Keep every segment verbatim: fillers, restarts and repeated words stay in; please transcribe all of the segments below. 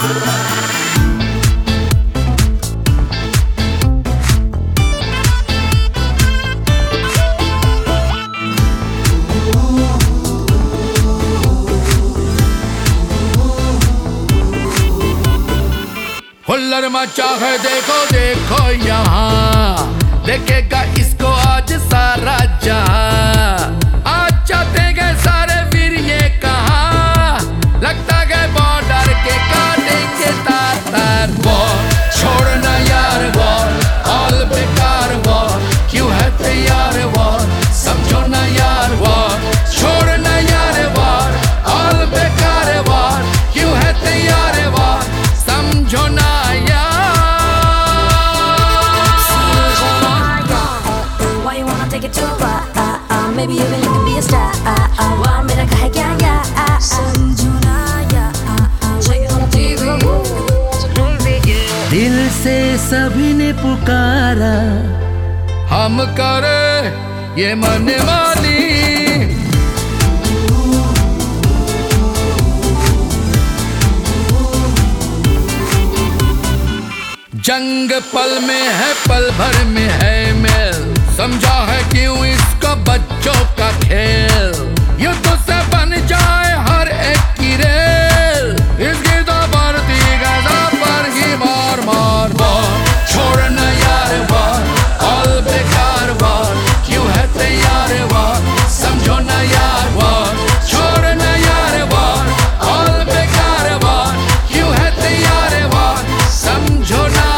हुल्लड़ मचा है देखो देखो यहाँ, देखेगा इसको आज सारा जहाँ। आज जाते गए सारे वीर ये कहाँ, लगता गए बॉर्डर के काटेंगे तार तार। वॉर छोड़ना यार वॉर, ऑल बेकार वॉर, क्यों है तैयार वॉर, समझो ना यार वॉर। छोड़ना यार वॉर, ऑल बेकार वॉर, क्यों है तैयार वॉर, समझो ना। Maybe you can look and be a star. Wow, मेरा कहे क्या या समझना या दिल से सभी ने पुकारा, हम करे ये मन मानी। जंग पल में है पल भर में है मेल, समझा है क्यों इसको बच्चों का खेल। युद्ध से बन जाए हर एक की रेल, इसकी तो बढ़ती गजा पर ही मार मार। वॉर छोड़ना यार वॉर, ऑल बेकार वॉर, क्यों है तैयार वॉर, समझो ना यार वॉर। छोड़ना यार वॉर, ऑल बेकार वॉर, क्यों है तैयार वॉर, समझो ना।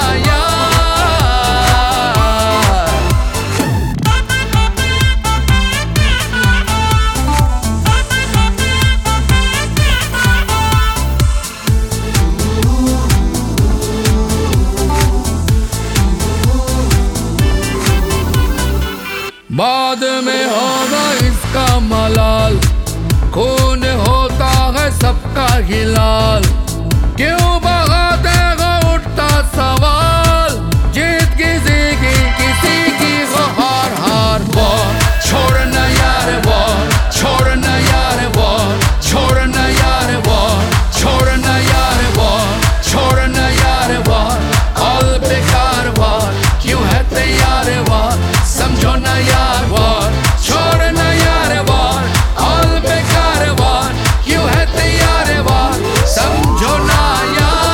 बाद में होगा इसका मलाल, खून होता है सबका ही लाल, क्यों बगाते हो उठता सवाल, जीत किसी की किसी की हो हार हार। वॉर छोड़ना यार वॉर, छोड़ना यार वॉर, छोड़ना यार वॉर, छोड़ना यार वॉर, छोड़ना यार वॉर, ऑल बेकार वॉर, क्यों है तैयार वॉर, समझो ना यार वॉर। छोड़ना यार वॉर, ऑल बेकार वॉर, क्यों है तैयार वॉर, समझो ना यार।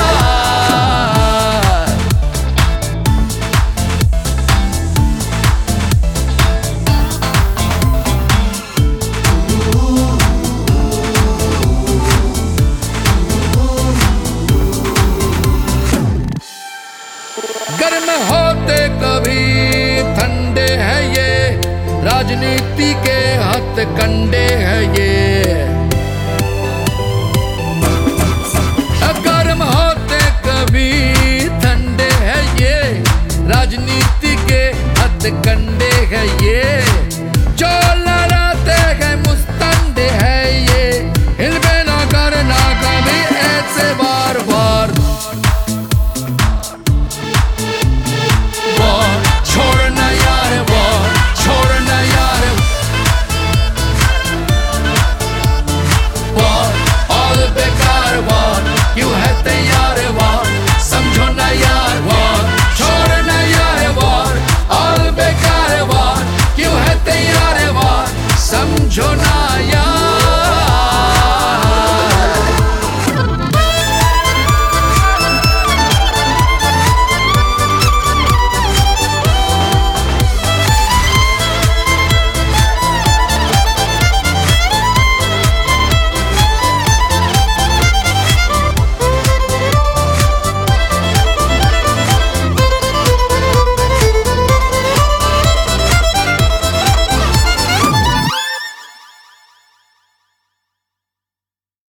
गर्म होते कभी ठंडे हैं ये, राजनीति के हथकंडे हैं ये। गर्म होते कभी ठंडे हैं ये, राजनीति के हथकंडे हैं ये। जो लड़ाते हैं मुस्तंडे हैं ये, हिलबे ना करना कभी ऐसे बार बार। छोड़ना यार वॉर, छोड़ना यार वॉर, ऑल बेकार वॉर, क्यों है तैयार वॉर, समझो ना यार वॉर। छोड़ना यार वॉर, ऑल बेकार वॉर, क्यों है तैयार वॉर, समझो ना यार।